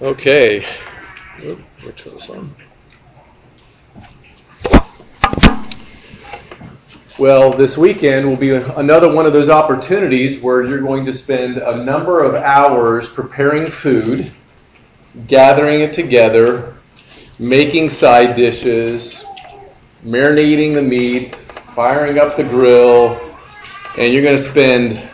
Okay. We'll turn this on. Well, this weekend will be another one of those opportunities where you're going to spend a number of hours preparing food, gathering it together, making side dishes, marinating the meat, firing up the grill, and you're going to spend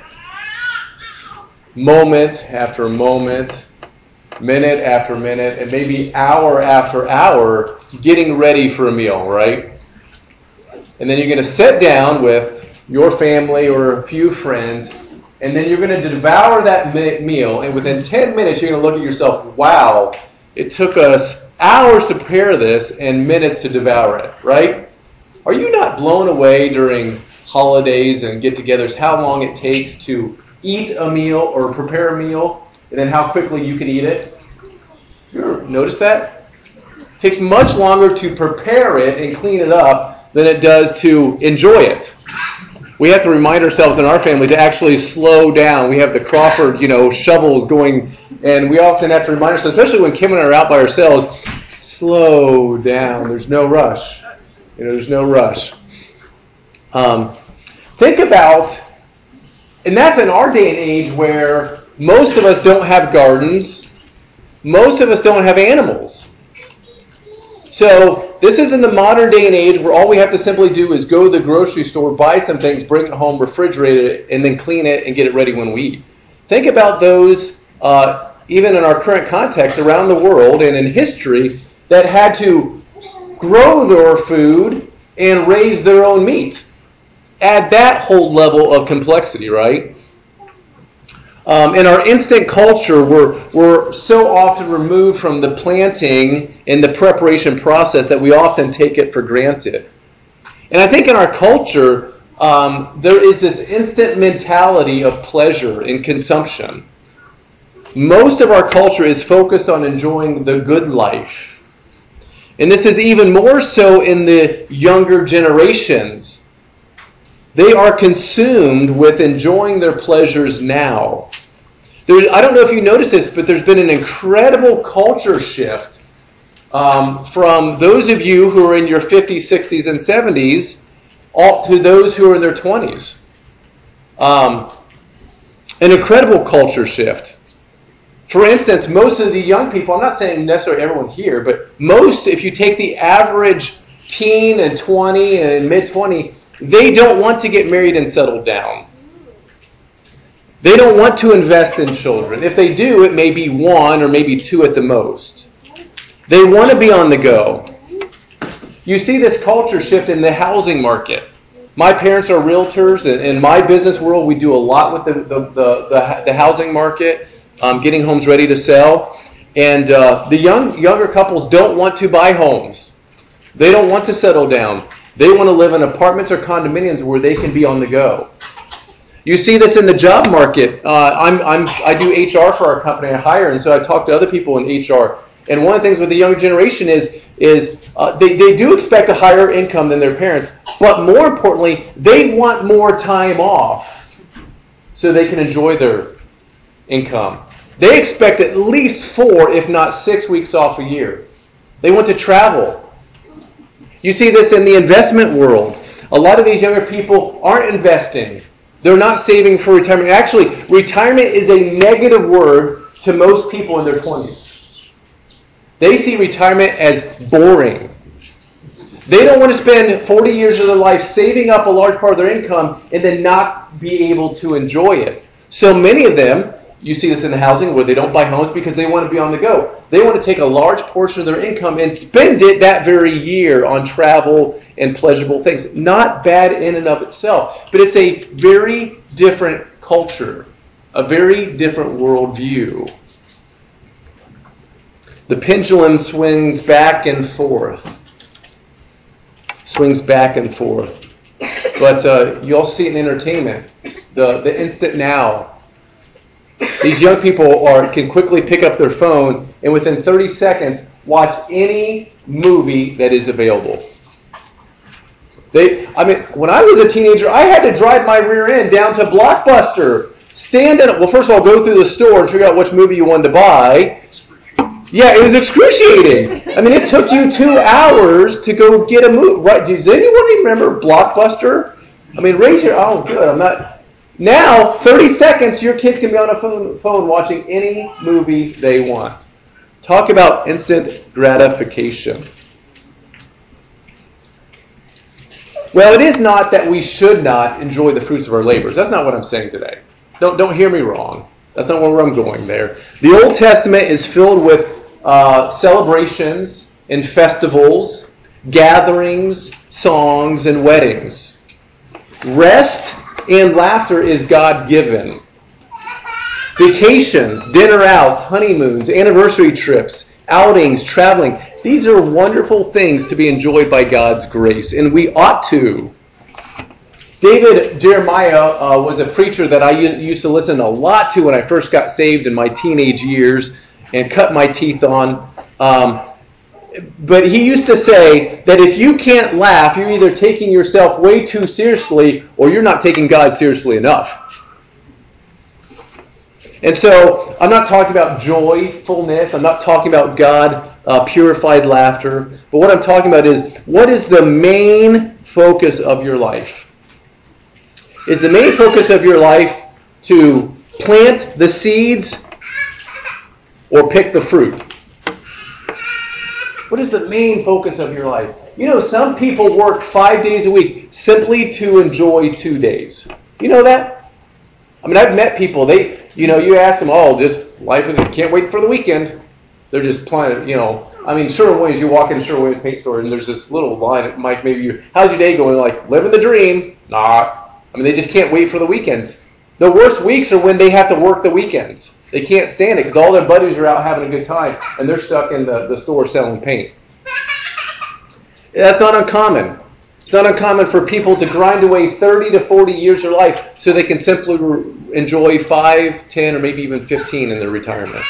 moment after moment, minute after minute, and maybe hour after hour getting ready for a meal, right? And then you're going to sit down with your family or a few friends, and then you're going to devour that meal, and within 10 minutes you're going to look at yourself, wow, it took us hours to prepare this and minutes to devour it, right? Are you not blown away during holidays and get-togethers how long it takes to eat a meal or prepare a meal, and then how quickly you can eat it? You ever notice that? It takes much longer to prepare it and clean it up than it does to enjoy it. We have to remind ourselves in our family to actually slow down. We have the Crawford, shovels going, and we often have to remind ourselves, especially when Kim and I are out by ourselves, slow down. There's no rush. There's no rush. Think about, and that's in our day and age where most of us don't have gardens. Most of us don't have animals. So this is in the modern day and age where all we have to simply do is go to the grocery store, buy some things, bring it home, refrigerate it, and then clean it and get it ready when we eat. Think about those, even in our current context around the world and in history, that had to grow their food and raise their own meat. Add that whole level of complexity, right? In our instant culture, we're so often removed from the planting and the preparation process that we often take it for granted. And I think in our culture, there is this instant mentality of pleasure and consumption. Most of our culture is focused on enjoying the good life. And this is even more so in the younger generations. They are consumed with enjoying their pleasures now. I don't know if you noticed this, but there's been an incredible culture shift from those of you who are in your 50s, 60s, and 70s all to those who are in their 20s. An incredible culture shift. For instance, most of the young people, I'm not saying necessarily everyone here, but most, if you take the average teen and 20 and mid-20, they don't want to get married and settle down. They don't want to invest in children. If they do, it may be one or maybe two at the most. They want to be on the go. You see this culture shift in the housing market. My parents are realtors. In my business world, we do a lot with the housing market, getting homes ready to sell. And the younger couples don't want to buy homes. They don't want to settle down. They want to live in apartments or condominiums where they can be on the go. You see this in the job market. I do HR for our company. I hire, and so I talk to other people in HR. And one of the things with the younger generation is they do expect a higher income than their parents, but more importantly, they want more time off so they can enjoy their income. They expect at least 4, if not 6 weeks off a year. They want to travel. You see this in the investment world. A lot of these younger people aren't investing. They're not saving for retirement. Actually, retirement is a negative word to most people in their 20s. They see retirement as boring. They don't want to spend 40 years of their life saving up a large part of their income and then not be able to enjoy it. So many of them, you see this in the housing where they don't buy homes because they want to be on the go. They want to take a large portion of their income and spend it that very year on travel and pleasurable things. Not bad in and of itself, but it's a very different culture, a very different worldview. The pendulum swings back and forth. But you also see it in entertainment, the instant now. These young people can quickly pick up their phone and within 30 seconds watch any movie that is available. When I was a teenager, I had to drive my rear end down to Blockbuster. First of all, go through the store and figure out which movie you wanted to buy. Yeah, it was excruciating. I mean, it took you 2 hours to go get a movie. Right? Does anyone remember Blockbuster? I mean, raise your... Oh, good. I'm not... Now, 30 seconds, your kids can be on a phone watching any movie they want. Talk about instant gratification. Well, it is not that we should not enjoy the fruits of our labors. That's not what I'm saying today. Don't hear me wrong. That's not where I'm going there. The Old Testament is filled with celebrations and festivals, gatherings, songs, and weddings. Rest and laughter is God-given. Vacations, dinner outs, honeymoons, anniversary trips, outings, traveling. These are wonderful things to be enjoyed by God's grace, and we ought to. David Jeremiah was a preacher that I used to listen a lot to when I first got saved in my teenage years and cut my teeth on. But he used to say that if you can't laugh, you're either taking yourself way too seriously or you're not taking God seriously enough. And so I'm not talking about joyfulness. I'm not talking about God purified laughter. But what I'm talking about is, what is the main focus of your life? Is the main focus of your life to plant the seeds or pick the fruit? What is the main focus of your life? You know, some people work 5 days a week simply to enjoy 2 days. You know that? I mean, I've met people, you ask them, just life is, can't wait for the weekend. They're just planning, I mean, Sherwin-Williams, you walk in Sherwin-Williams paint store and there's this little line, Mike, how's your day going? Like, living the dream. Nah. I mean, they just can't wait for the weekends. The worst weeks are when they have to work the weekends. They can't stand it because all their buddies are out having a good time and they're stuck in the store selling paint. That's not uncommon. It's not uncommon for people to grind away 30 to 40 years of life so they can simply enjoy 5, 10, or maybe even 15 in their retirement.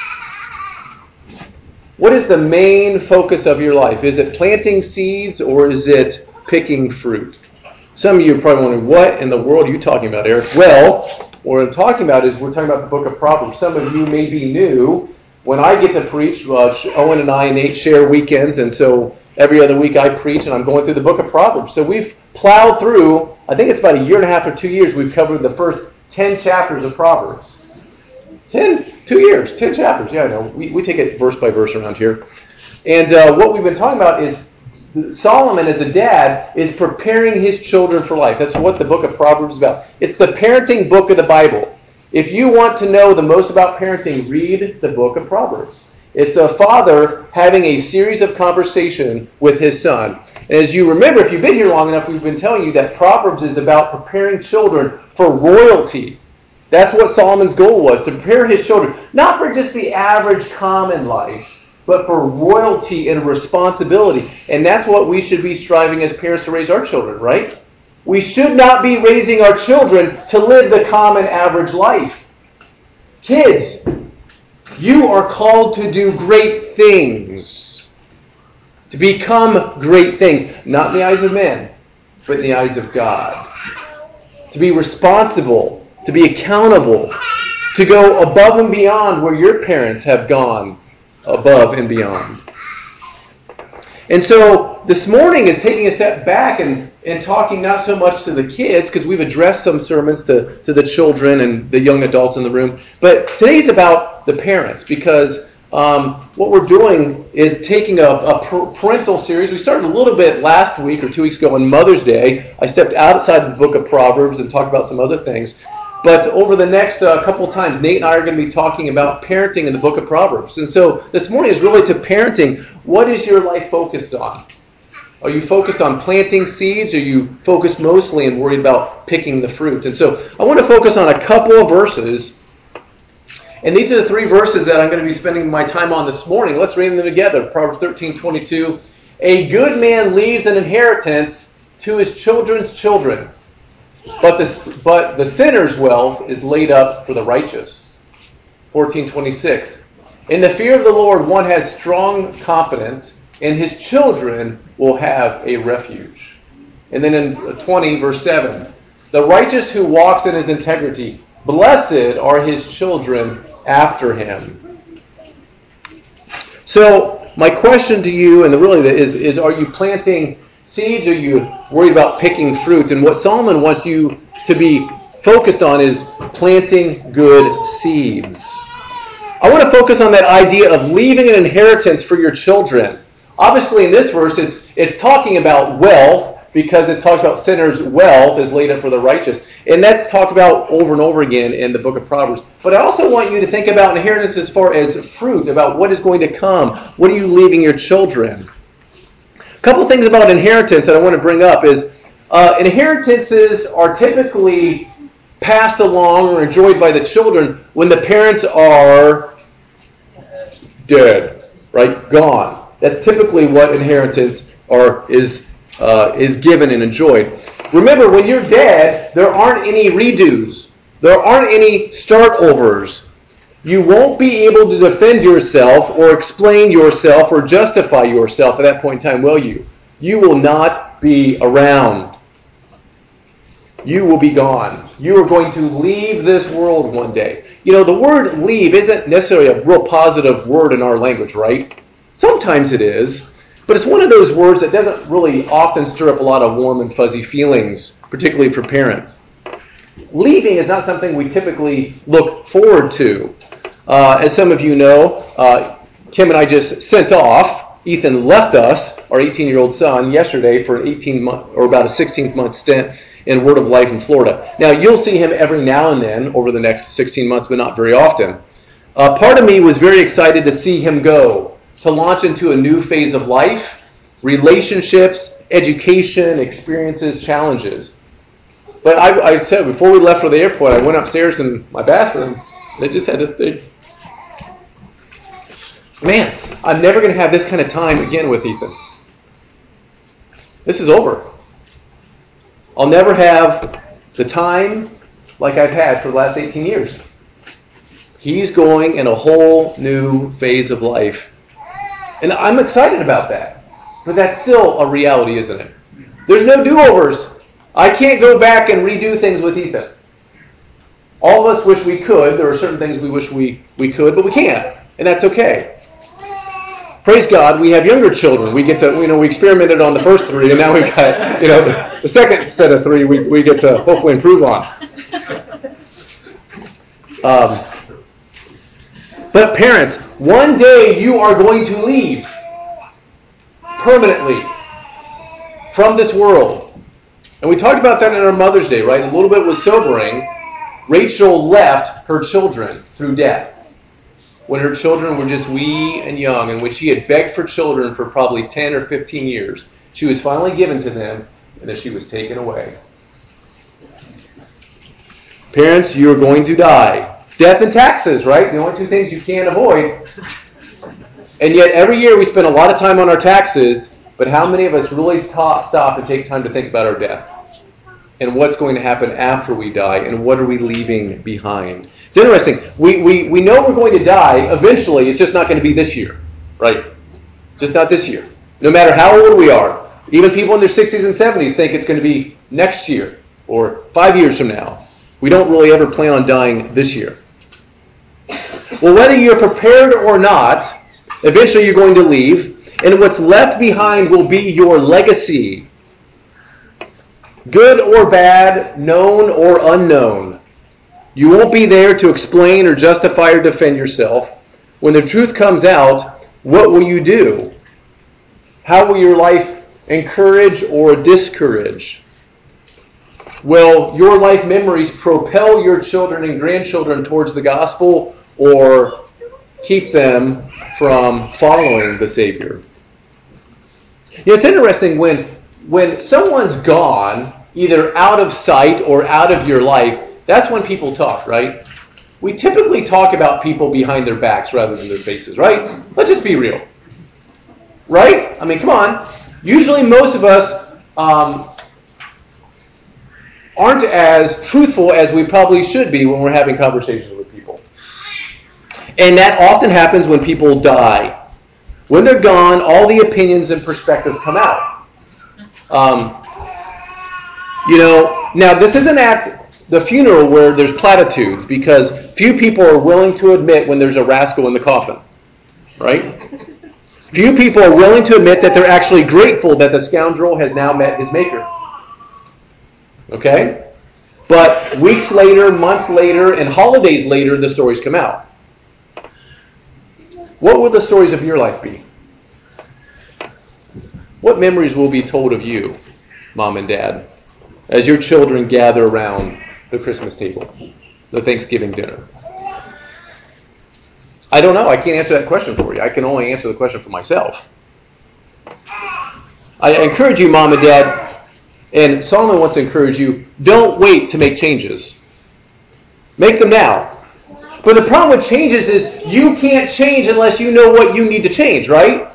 What is the main focus of your life? Is it planting seeds or is it picking fruit? Some of you are probably wondering, what in the world are you talking about, Eric? Well, what I'm talking about is we're talking about the book of Proverbs. Some of you may be new. When I get to preach, Owen and I and Nate share weekends, and so every other week I preach, and I'm going through the book of Proverbs. So we've plowed through, I think it's about 1.5 or 2 years, we've covered the first 10 chapters of Proverbs. 2 years, 10 chapters. Yeah, I know. We take it verse by verse around here. And what we've been talking about is Solomon, as a dad, is preparing his children for life. That's what the book of Proverbs is about. It's the parenting book of the Bible. If you want to know the most about parenting, read the book of Proverbs. It's a father having a series of conversation with his son. And as you remember, if you've been here long enough, we've been telling you that Proverbs is about preparing children for royalty. That's what Solomon's goal was, to prepare his children, not for just the average common life, but for royalty and responsibility. And that's what we should be striving as parents to raise our children, right? We should not be raising our children to live the common average life. Kids, you are called to do great things. To become great things. Not in the eyes of men, but in the eyes of God. To be responsible. To be accountable. To go above and beyond where your parents have gone above and beyond. And so this morning is taking a step back and talking not so much to the kids, because we've addressed some sermons to the children and the young adults in the room. But today's about the parents, because what we're doing is taking a parental series. We started a little bit last week or 2 weeks ago on Mother's Day. I stepped outside the book of Proverbs and talked about some other things. But over the next couple of times, Nate and I are going to be talking about parenting in the book of Proverbs. And so this morning is really to parenting. What is your life focused on? Are you focused on planting seeds? Or are you focused mostly and worried about picking the fruit? And so I want to focus on a couple of verses. And these are the 3 verses that I'm going to be spending my time on this morning. Let's read them together. Proverbs 13:22. A good man leaves an inheritance to his children's children. But the sinner's wealth is laid up for the righteous. 14:26. In the fear of the Lord, one has strong confidence, and his children will have a refuge. And then in 20, verse 7, the righteous who walks in his integrity, blessed are his children after him. So my question to you, and really is are you planting seeds? Or are you worried about picking fruit? And what Solomon wants you to be focused on is planting good seeds. I want to focus on that idea of leaving an inheritance for your children. Obviously, in this verse, it's talking about wealth, because it talks about sinners' wealth is laid up for the righteous. And that's talked about over and over again in the book of Proverbs. But I also want you to think about inheritance as far as fruit, about what is going to come. What are you leaving your children? A couple things about inheritance that I want to bring up is inheritances are typically passed along or enjoyed by the children when the parents are dead, right? Gone. That's typically what inheritance is given and enjoyed. Remember, when you're dead, there aren't any redos. There aren't any start-overs. You won't be able to defend yourself or explain yourself or justify yourself at that point in time, will you? You will not be around. You will be gone. You are going to leave this world one day. You know, the word leave isn't necessarily a real positive word in our language, right? Sometimes it is. But it's one of those words that doesn't really often stir up a lot of warm and fuzzy feelings, particularly for parents. Leaving is not something we typically look forward to. As some of you know, Kim and I just sent off. Ethan left us, our 18-year-old son, yesterday for an 18-month or about a 16th-month stint in Word of Life in Florida. Now, you'll see him every now and then over the next 16 months, but not very often. Part of me was very excited to see him go, to launch into a new phase of life, relationships, education, experiences, challenges. But I said, before we left for the airport, I went upstairs in my bathroom, and I just had this thing. Man, I'm never going to have this kind of time again with Ethan. This is over. I'll never have the time like I've had for the last 18 years. He's going in a whole new phase of life. And I'm excited about that. But that's still a reality, isn't it? There's no do-overs. I can't go back and redo things with Ethan. All of us wish we could. There are certain things we wish we could, but we can't. And that's okay. Praise God, we have younger children. We get to, we experimented on the first three, and now we've got, the second set of three we get to hopefully improve on. But parents, one day you are going to leave permanently from this world. And we talked about that in our Mother's Day, right? A little bit was sobering. Rachel left her children through death when her children were just wee and young, and when she had begged for children for probably 10 or 15 years. She was finally given to them, and then she was taken away. Parents, you are going to die. Death and taxes, right? The only two things you can't avoid. And yet every year we spend a lot of time on our taxes, but how many of us really stop and take time to think about our death? And what's going to happen after we die, and what are we leaving behind? It's interesting. We know we're going to die eventually. It's just not going to be this year, right? Just not this year. No matter how old we are. Even people in their 60s and 70s think it's going to be next year or 5 years from now. We don't really ever plan on dying this year. Well, whether you're prepared or not, eventually you're going to leave, and what's left behind will be your legacy. Good or bad, known or unknown. You won't be there to explain or justify or defend yourself. When the truth comes out, what will you do? How will your life encourage or discourage? Will your life memories propel your children and grandchildren towards the gospel, or keep them from following the Savior? It's interesting when someone's gone, either out of sight or out of your life, that's when people talk, right? We typically talk about people behind their backs rather than their faces, right? Let's just be real. Right? I mean, come on. Usually most of us aren't as truthful as we probably should be when we're having conversations with people. And that often happens when people die. When they're gone, all the opinions and perspectives come out. Now this isn't at the funeral where there's platitudes, because few people are willing to admit when there's a rascal in the coffin, right? Few people are willing to admit that they're actually grateful that the scoundrel has now met his maker. Okay? But weeks later, months later, and holidays later, the stories come out. What will the stories of your life be? What memories will be told of you, Mom and Dad, as your children gather around the Christmas table, the Thanksgiving dinner? I don't know. I can't answer that question for you. I can only answer the question for myself. I encourage you, Mom and Dad, and Solomon wants to encourage you, don't wait to make changes. Make them now. But the problem with changes is you can't change unless you know what you need to change, right?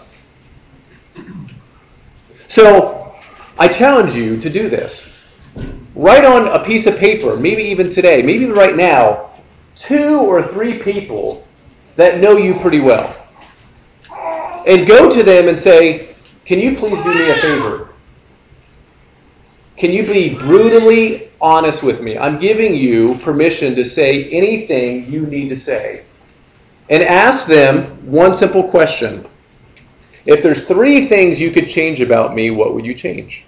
So I challenge you to do this. Write on a piece of paper, maybe even today, maybe even right now, 2 or 3 people that know you pretty well. And go to them and say, can you please do me a favor? Can you be brutally honest with me? I'm giving you permission to say anything you need to say. And ask them one simple question. If there's 3 things you could change about me, what would you change?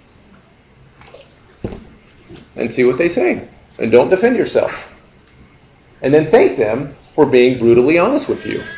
And see what they say. And don't defend yourself. And then thank them for being brutally honest with you.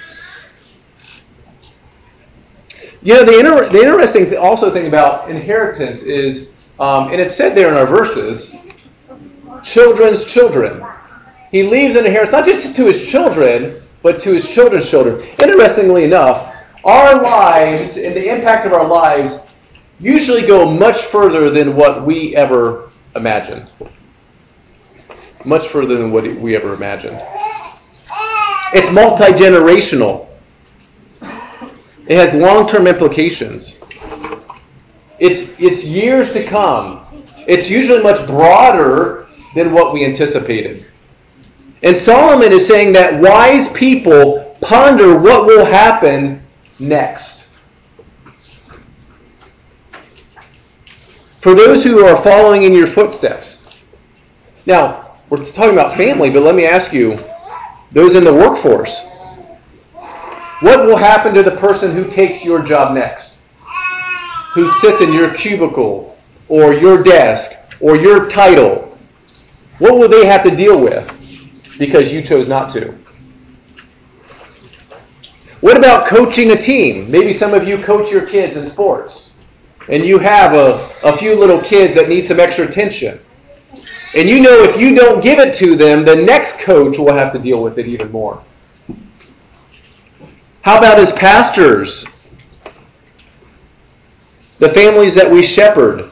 You know, the interesting thing about inheritance is, and it's said there in our verses, children's children. He leaves an inheritance not just to his children, but to his children's children. Interestingly enough, our lives and the impact of our lives usually go much further than what we ever imagined. Much further than what we ever imagined. It's multi-generational. It has long-term implications. It's years to come. It's usually much broader than what we anticipated. And Solomon is saying that wise people ponder what will happen next. For those who are following in your footsteps. Now, we're talking about family, but let me ask you, those in the workforce, what will happen to the person who takes your job next? Who sits in your cubicle, or your desk, or your title? What will they have to deal with because you chose not to? What about coaching a team? Maybe some of you coach your kids in sports, and you have a few little kids that need some extra attention. And you know if you don't give it to them, the next coach will have to deal with it even more. How about as pastors? The families that we shepherd.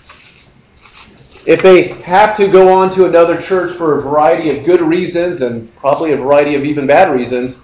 If they have to go on to another church for a variety of good reasons and probably a variety of even bad reasons,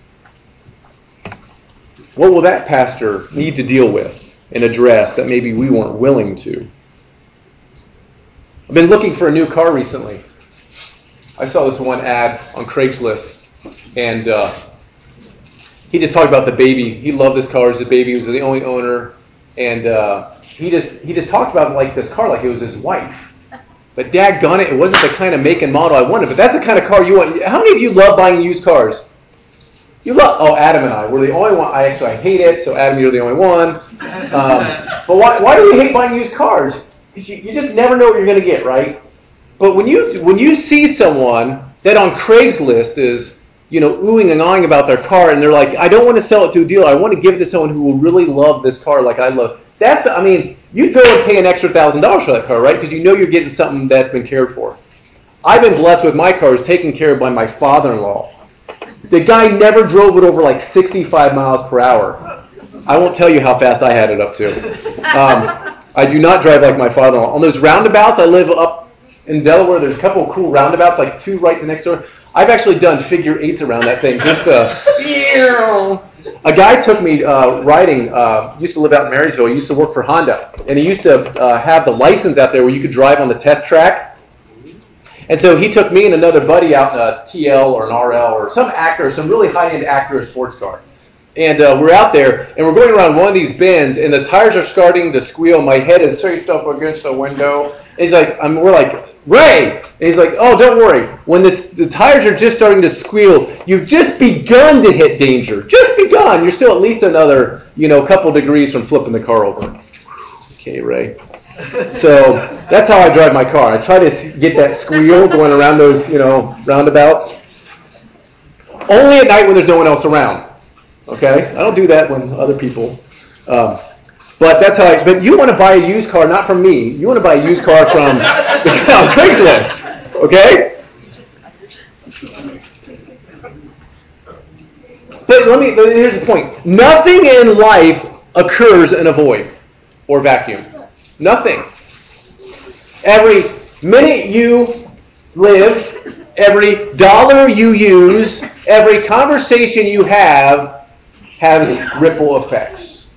what will that pastor need to deal with and address that maybe we weren't willing to? I've been looking for a new car recently. I saw this one ad on Craigslist, and he just talked about the baby. He loved this car as a baby. He was the only owner, and he just talked about like this car like it was his wife. But daggone it wasn't the kind of make and model I wanted. But that's the kind of car you want. How many of you love buying used cars? You love? Oh, Adam and I. We're the only one. I hate it. So Adam, you're the only one. But why do we hate buying used cars? Because you just never know what you're going to get, right? But when you see someone that on Craigslist is, oohing and awing about their car, and they're like, I don't want to sell it to a dealer. I want to give it to someone who will really love this car like I love. You'd go and pay an extra $1,000 for that car, right? Because you know you're getting something that's been cared for. I've been blessed with my cars taken care of by my father-in-law. The guy never drove it over like 65 miles per hour. I won't tell you how fast I had it up to. I do not drive like my father-in-law. On those roundabouts, I live up in Delaware. There's a couple of cool roundabouts, like 2 right the next door. I've actually done figure 8s around that thing. Just a guy took me riding. Used to live out in Marysville. He used to work for Honda, and he used to have the license out there where you could drive on the test track. And so he took me and another buddy out in a TL or an RL or some really high-end Acura sports car. And we're out there, and we're going around one of these bends, and the tires are starting to squeal. My head is scraped up against the window. And he's like, we're like, Ray! And he's like, oh, don't worry. When the tires are just starting to squeal, you've just begun to hit danger. Just begun. done, you're still at least another, couple degrees from flipping the car over. Okay, Ray. So that's how I drive my car. I try to get that squeal going around those, roundabouts. Only at night when there's no one else around. Okay? I don't do that when other people. But that's how but you want to buy a used car, not from me. You want to buy a used car from Craigslist. Okay? But here's the point. Nothing in life occurs in a void or vacuum. Nothing. Every minute you live, every dollar you use, every conversation you have has ripple effects.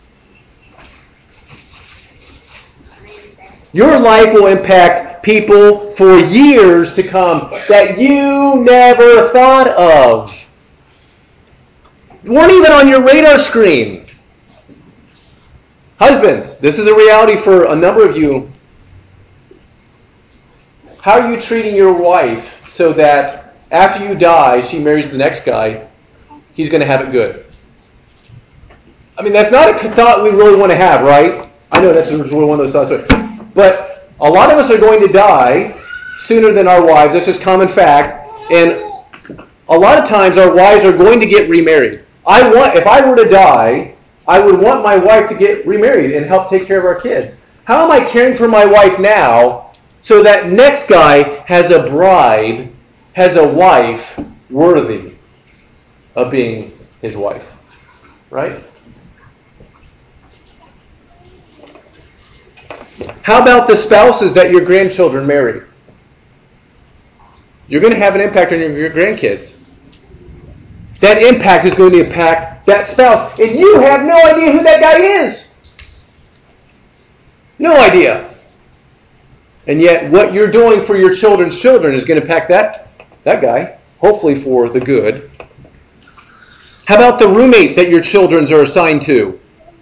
Your life will impact people for years to come that you never thought of. Weren't even on your radar screen. Husbands, this is a reality for a number of you. How are you treating your wife so that after you die, she marries the next guy, he's going to have it good? I mean, that's not a thought we really want to have, right? I know that's really one of those thoughts. But a lot of us are going to die sooner than our wives. That's just common fact. And a lot of times our wives are going to get remarried. If I were to die, I would want my wife to get remarried and help take care of our kids. How am I caring for my wife now so that next guy has a bride, has a wife worthy of being his wife? Right? How about the spouses that your grandchildren marry? You're going to have an impact on your grandkids. That impact is going to impact that spouse. And you have no idea who that guy is. No idea. And yet what you're doing for your children's children is going to impact that guy, hopefully for the good. How about the roommate that your children are assigned to?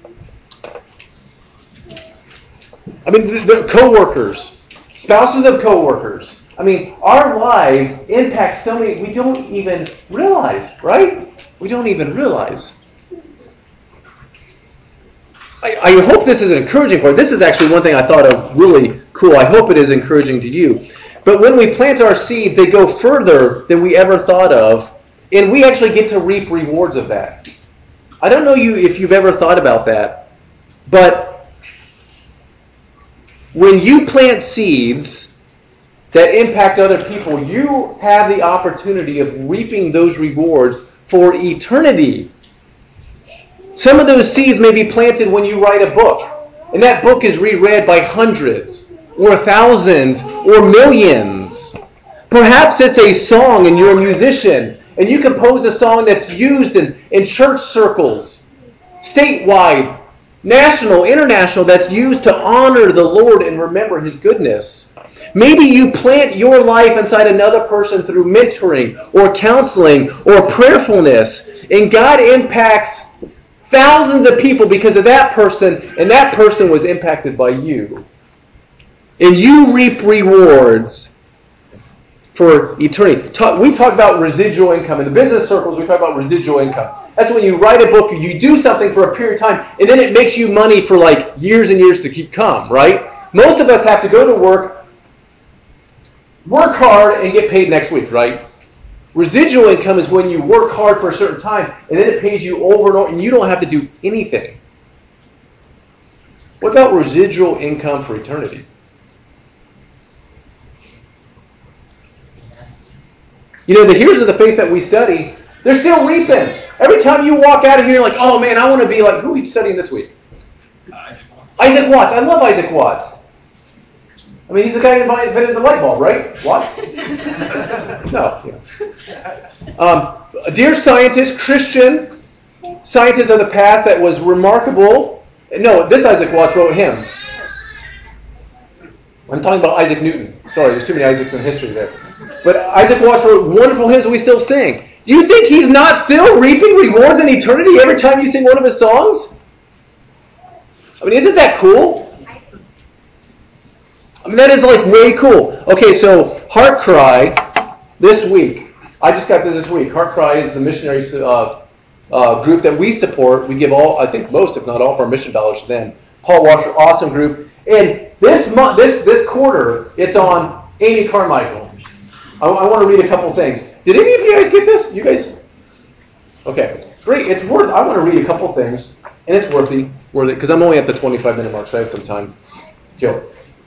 I mean, the co-workers, spouses of co-workers. I mean, our lives impact so many we don't even realize, right? We don't even realize. I hope this is an encouraging part. This is actually one thing I thought of really cool. I hope it is encouraging to you. But when we plant our seeds, they go further than we ever thought of, and we actually get to reap rewards of that. I don't know if you've ever thought about that, but when you plant seeds that impact other people, you have the opportunity of reaping those rewards for eternity. Some of those seeds may be planted when you write a book, and that book is reread by hundreds, or thousands, or millions. Perhaps it's a song and you're a musician, and you compose a song that's used in church circles, statewide, national, international, that's used to honor the Lord and remember His goodness. Maybe you plant your life inside another person through mentoring or counseling or prayerfulness, and God impacts thousands of people because of that person, and that person was impacted by you. And you reap rewards for eternity. We talk about residual income. In the business circles, we talk about residual income. That's when you write a book, you do something for a period of time, and then it makes you money for like years and years to come, right? Most of us have to go to work hard, and get paid next week, right? Residual income is when you work hard for a certain time, and then it pays you over and over, and you don't have to do anything. What about residual income for eternity? The heroes of the faith that we study, they're still reaping. Every time you walk out of here, you're like, oh man, I want to be like, who are you studying this week? Isaac Watts. I love Isaac Watts. I mean, he's the guy who invented the light bulb, right? Watts? No. Dear scientist, Christian scientist of the past that was remarkable. No, this Isaac Watts wrote hymns. I'm talking about Isaac Newton. Sorry, there's too many Isaacs in history there. But Isaac Watts wrote wonderful hymns that we still sing. Do you think he's not still reaping rewards in eternity every time you sing one of his songs? I mean, isn't that cool? I mean, that is like way cool. Okay, so HeartCry this week. I just got this week. HeartCry is the missionary group that we support. We give all, I think most, if not all, of our mission dollars to them. Paul Washer, awesome group. And this month, this quarter, it's on Amy Carmichael. I want to read a couple things. Did any of you guys get this? You guys? Okay, great. It's worth. I want to read a couple things, and it's worth it because I'm only at the 25-minute mark, so I have some time. Go.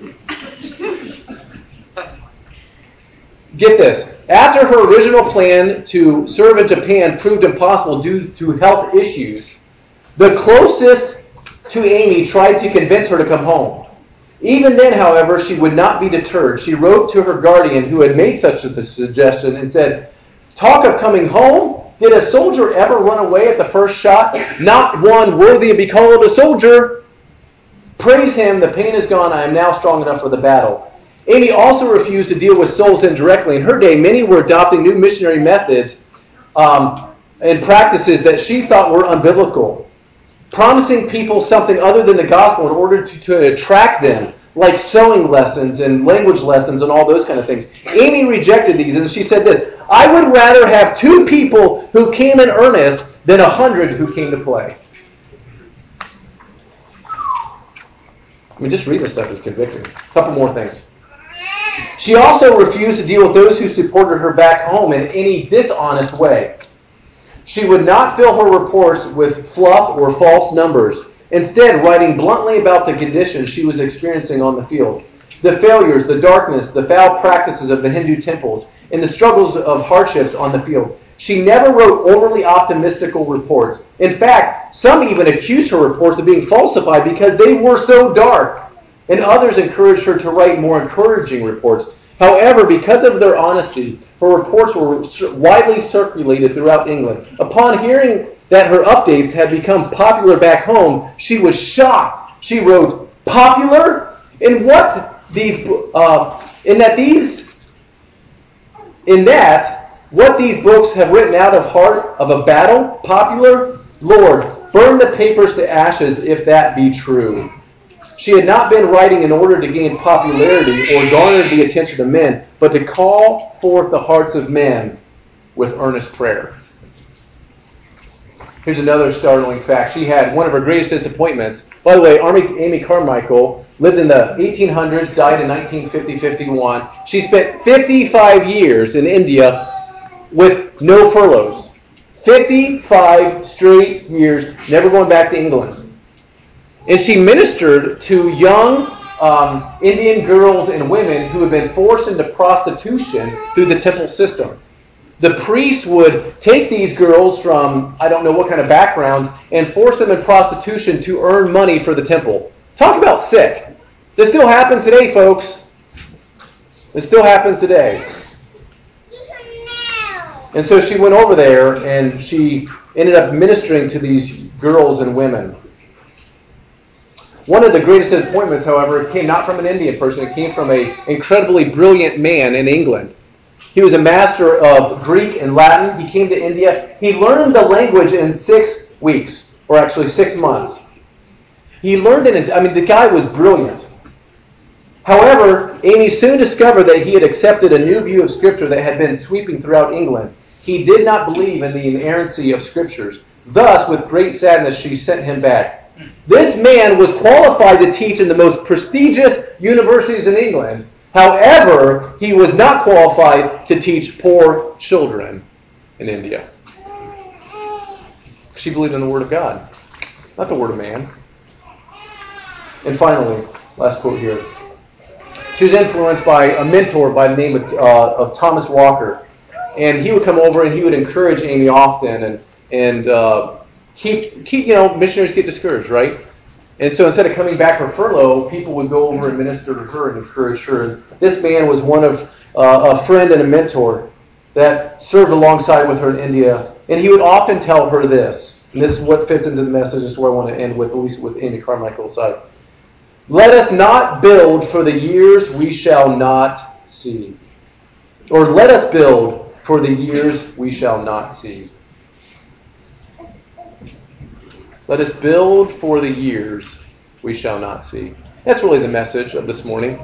Get this. After her original plan to serve in Japan proved impossible due to health issues, the closest to Amy tried to convince her to come home. Even then, however, she would not be deterred. She wrote to her guardian who had made such a suggestion and said, "Talk of coming home? Did a soldier ever run away at the first shot? Not one worthy to be called a soldier. Praise him, the pain is gone. I am now strong enough for the battle." Amy also refused to deal with souls indirectly. In her day, many were adopting new missionary methods and practices that she thought were unbiblical, promising people something other than the gospel in order to attract them, like sewing lessons and language lessons and all those kind of things. Amy rejected these, and she said this, "I would rather have 2 people who came in earnest than 100 who came to play." I mean, just reading this stuff is convicting. A couple more things. She also refused to deal with those who supported her back home in any dishonest way. She would not fill her reports with fluff or false numbers, instead writing bluntly about the conditions she was experiencing on the field, the failures, the darkness, the foul practices of the Hindu temples, and the struggles of hardships on the field. She never wrote overly optimistical reports. In fact, some even accused her reports of being falsified because they were so dark, and others encouraged her to write more encouraging reports. However, because of their honesty, her reports were widely circulated throughout England. Upon hearing that her updates had become popular back home, she was shocked. She wrote, "Popular? In what what these books have written out of heart of a battle? Popular? Lord, burn the papers to ashes if that be true." She had not been writing in order to gain popularity or garner the attention of men, but to call forth the hearts of men with earnest prayer. Here's another startling fact. She had one of her greatest disappointments. By the way, Amy Carmichael lived in the 1800s, died in 1950-51. She spent 55 years in India with no furloughs. 55 straight years, never going back to England. And she ministered to young Indian girls and women who had been forced into prostitution through the temple system. The priests would take these girls from, I don't know what kind of backgrounds, and force them in prostitution to earn money for the temple. Talk about sick. This still happens today, folks. This still happens today. And so she went over there and she ended up ministering to these girls and women. One of the greatest disappointments, however, came not from an Indian person. It came from an incredibly brilliant man in England. He was a master of Greek and Latin. He came to India. He learned the language in 6 weeks, or actually 6 months. He learned it. The guy was brilliant. However, Amy soon discovered that he had accepted a new view of Scripture that had been sweeping throughout England. He did not believe in the inerrancy of Scriptures. Thus, with great sadness, she sent him back. This man was qualified to teach in the most prestigious universities in England. However, he was not qualified to teach poor children in India. She believed in the Word of God, not the Word of man. And finally, last quote here. She was influenced by a mentor by the name of Thomas Walker. And he would come over and he would encourage Amy often and keep missionaries get discouraged, right? And so instead of coming back for furlough, people would go over and minister to her and encourage her. And this man was one of a friend and a mentor that served alongside with her in India. And he would often tell her this, and this is what fits into the message. This is where I want to end with, at least with Amy Carmichael's side. Let us not build for the years we shall not see. Or let us build for the years we shall not see. Let us build for the years we shall not see. That's really the message of this morning.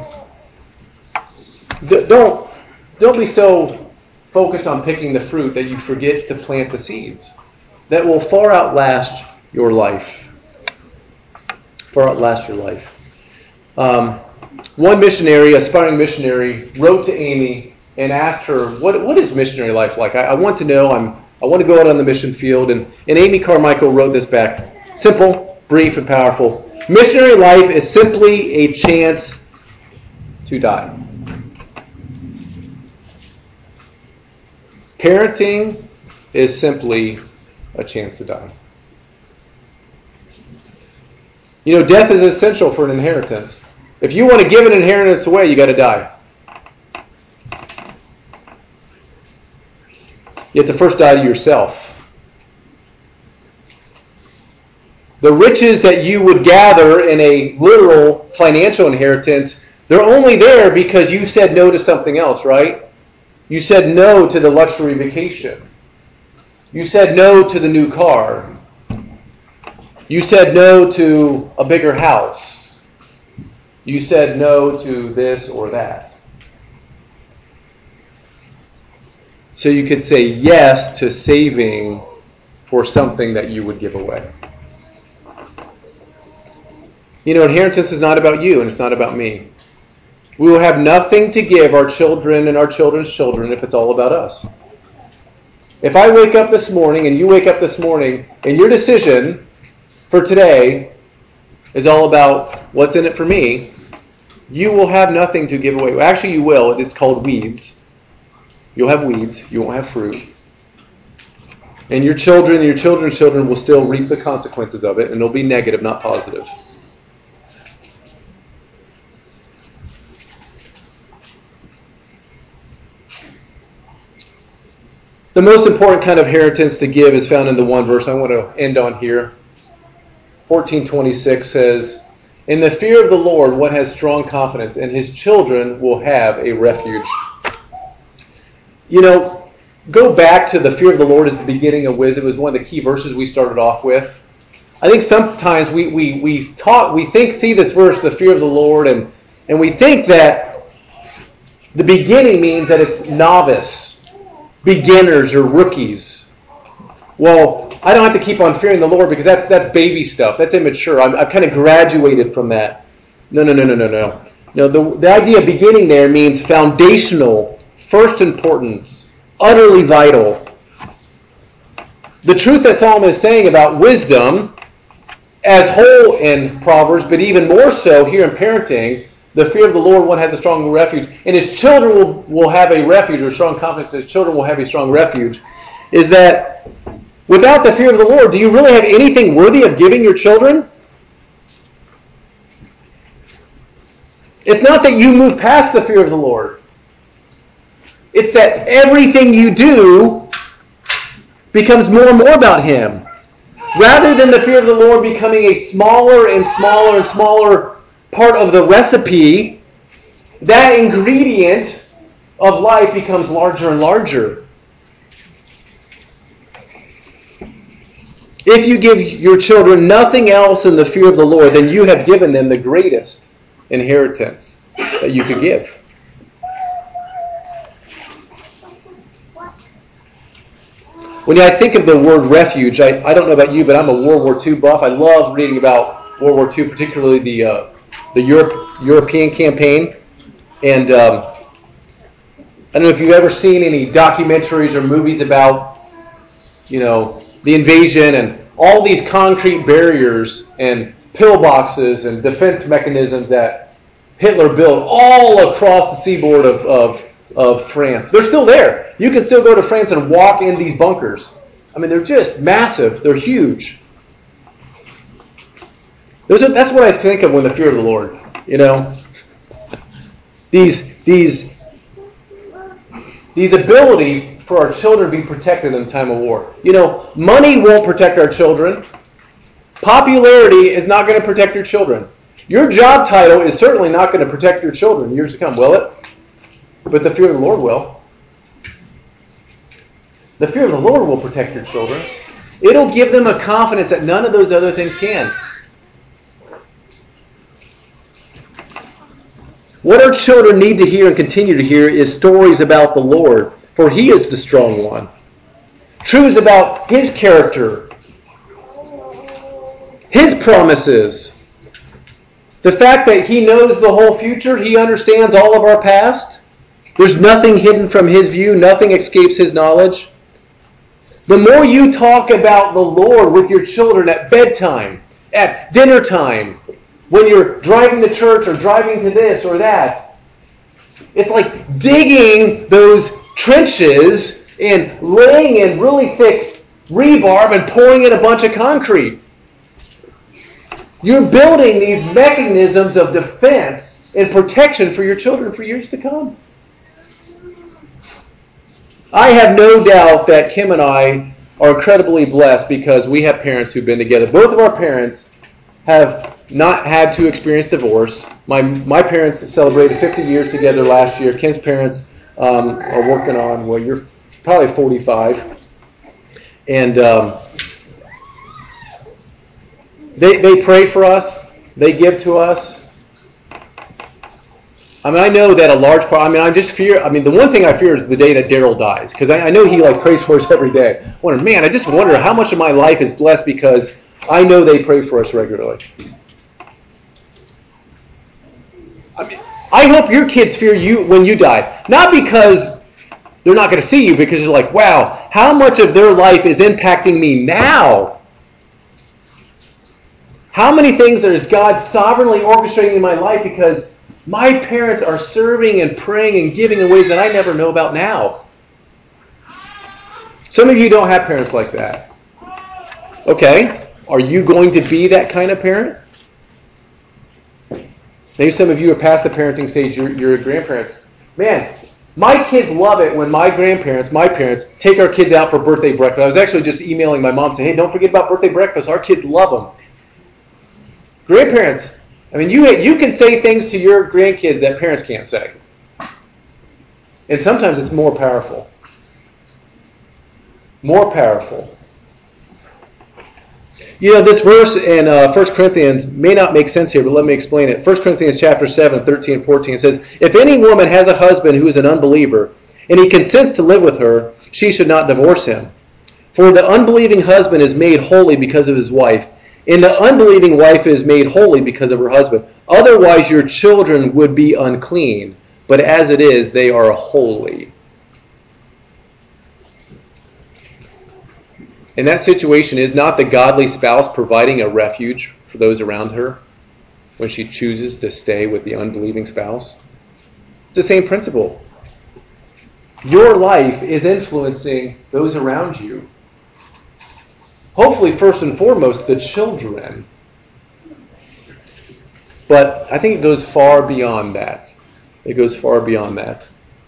Don't be so focused on picking the fruit that you forget to plant the seeds. that will far outlast your life. Far outlast your life. One missionary, aspiring missionary, wrote to Amy and asked her, what is missionary life like? I want to know. I want to go out on the mission field. And Amy Carmichael wrote this back. Simple, brief, and powerful. Missionary life is simply a chance to die. Parenting is simply a chance to die. You know, death is essential for an inheritance. If you want to give an inheritance away, you got to die. You have to first die to yourself. The riches that you would gather in a literal financial inheritance, they're only there because you said no to something else, right? You said no to the luxury vacation. You said no to the new car. You said no to a bigger house. You said no to this or that. So you could say yes to saving for something that you would give away. You know, inheritance is not about you and it's not about me. We will have nothing to give our children and our children's children if it's all about us. If I wake up this morning and you wake up this morning and your decision for today is all about what's in it for me, you will have nothing to give away. Actually, you will. It's called weeds. You'll have weeds. You won't have fruit. And your children and your children's children will still reap the consequences of it, and it'll be negative, not positive. The most important kind of inheritance to give is found in the one verse I want to end on here. 14:26 says, "In the fear of the Lord, one has strong confidence, and his children will have a refuge." You know, go back to the fear of the Lord as the beginning of wisdom. It was one of the key verses we started off with. I think sometimes we see this verse, the fear of the Lord, and we think that the beginning means that it's novice, beginners, or rookies. Well, I don't have to keep on fearing the Lord because that's baby stuff. That's immature. I've kind of graduated from that. No. No, the idea of beginning there means foundational, first importance, utterly vital. The truth that Solomon is saying about wisdom as whole in Proverbs, but even more so here in parenting, the fear of the Lord, one has a strong refuge, and his children will have a refuge, or strong confidence that his children will have a strong refuge, is that without the fear of the Lord, do you really have anything worthy of giving your children? It's not that you move past the fear of the Lord. It's that everything you do becomes more and more about Him. Rather than the fear of the Lord becoming a smaller and smaller and smaller part of the recipe, that ingredient of life becomes larger and larger. If you give your children nothing else in the fear of the Lord, then you have given them the greatest inheritance that you could give. When I think of the word refuge, I don't know about you, but I'm a World War II buff. I love reading about World War II, particularly the European campaign. And I don't know if you've ever seen any documentaries or movies about, the invasion and all these concrete barriers and pillboxes and defense mechanisms that Hitler built all across the seaboard of France. They're still there. You can still go to France and walk in these bunkers. I mean, they're just massive. They're huge. That's what I think of when the fear of the Lord. These ability for our children to be protected in the time of war. Money won't protect our children. Popularity is not going to protect your children. Your job title is certainly not going to protect your children years to come, will it? But the fear of the Lord will. The fear of the Lord will protect your children. It'll give them a confidence that none of those other things can. What our children need to hear and continue to hear is stories about the Lord, for He is the strong one. truths about His character, His promises, the fact that He knows the whole future, He understands all of our past. There's nothing hidden from His view, nothing escapes His knowledge. The more you talk about the Lord with your children at bedtime, at dinner time, when you're driving to church or driving to this or that, it's like digging those trenches and laying in really thick rebar and pouring in a bunch of concrete. You're building these mechanisms of defense and protection for your children for years to come. I have no doubt that Kim and I are incredibly blessed because we have parents who've been together. Both of our parents have not had to experience divorce. My parents celebrated 50 years together last year. Kim's parents are working on, well, you're probably 45. And they pray for us. They give to us. I mean, I know that a large part, I just fear, the one thing I fear is the day that Daryl dies. Because I know he prays for us every day. I just wonder how much of my life is blessed because I know they pray for us regularly. I hope your kids fear you when you die. Not because they're not going to see you, because you're like, wow, how much of their life is impacting me now? How many things is God sovereignly orchestrating in my life because my parents are serving and praying and giving in ways that I never know about now? Some of you don't have parents like that. Okay, are you going to be that kind of parent? Maybe some of you are past the parenting stage, you're grandparents. Man, my kids love it when my parents, take our kids out for birthday breakfast. I was actually just emailing my mom saying, hey, don't forget about birthday breakfast. Our kids love them. Grandparents, you can say things to your grandkids that parents can't say. And sometimes it's more powerful. More powerful. This verse in 1 Corinthians may not make sense here, but let me explain it. 1 Corinthians chapter 7, 13 and 14 says, if any woman has a husband who is an unbeliever, and he consents to live with her, she should not divorce him. For the unbelieving husband is made holy because of his wife, and the unbelieving wife is made holy because of her husband. Otherwise your children would be unclean, but as it is, they are holy. And that situation is not the godly spouse providing a refuge for those around her when she chooses to stay with the unbelieving spouse. It's the same principle. Your life is influencing those around you. Hopefully, first and foremost, the children. But I think it goes far beyond that. It goes far beyond that.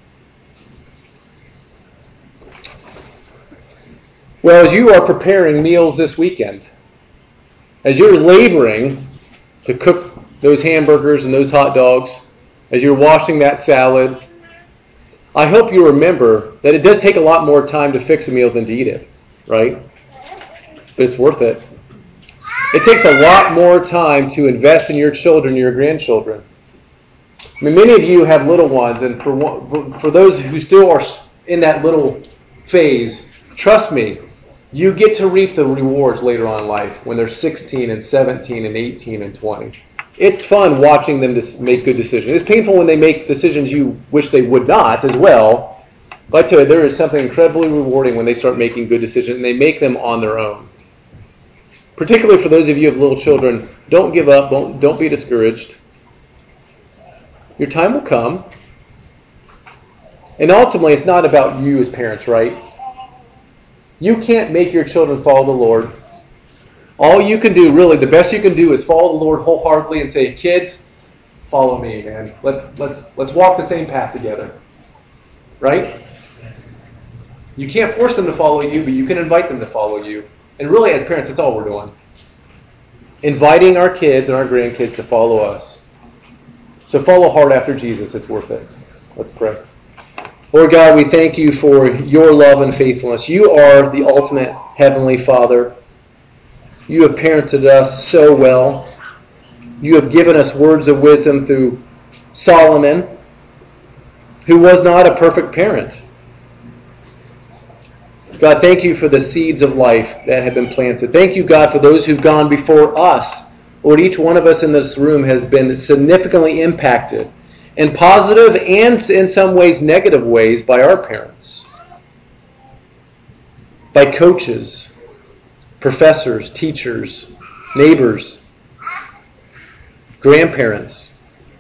Well, as you are preparing meals this weekend, as you're laboring to cook those hamburgers and those hot dogs, as you're washing that salad, I hope you remember that it does take a lot more time to fix a meal than to eat it, right? But it's worth it. It takes a lot more time to invest in your children, your grandchildren. Many of you have little ones, and for those who still are in that little phase, trust me, you get to reap the rewards later on in life when they're 16 and 17 and 18 and 20. It's fun watching them make good decisions. It's painful when they make decisions you wish they would not as well. But I tell you, there is something incredibly rewarding when they start making good decisions and they make them on their own. Particularly for those of you who have little children, don't give up, don't be discouraged. Your time will come. And ultimately, it's not about you as parents, right? You can't make your children follow the Lord. All you can do, really, the best you can do is follow the Lord wholeheartedly and say, kids, follow me, man. Let's walk the same path together. Right? You can't force them to follow you, but you can invite them to follow you. And really, as parents, that's all we're doing. Inviting our kids and our grandkids to follow us. So follow hard after Jesus. It's worth it. Let's pray. Lord God, we thank you for your love and faithfulness. You are the ultimate Heavenly Father. You have parented us so well. You have given us words of wisdom through Solomon, who was not a perfect parent. God, thank you for the seeds of life that have been planted. Thank you, God, for those who've gone before us. Lord, each one of us in this room has been significantly impacted in positive and in some ways negative ways by our parents, by coaches, professors, teachers, neighbors, grandparents.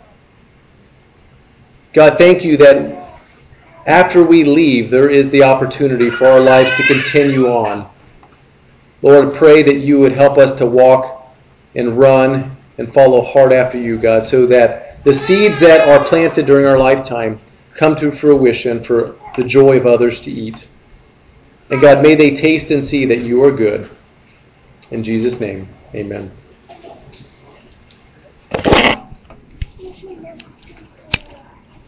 God, thank you that after we leave, there is the opportunity for our lives to continue on. Lord, pray that you would help us to walk and run and follow hard after you, God, so that the seeds that are planted during our lifetime come to fruition for the joy of others to eat. And God, may they taste and see that you are good. In Jesus' name, amen.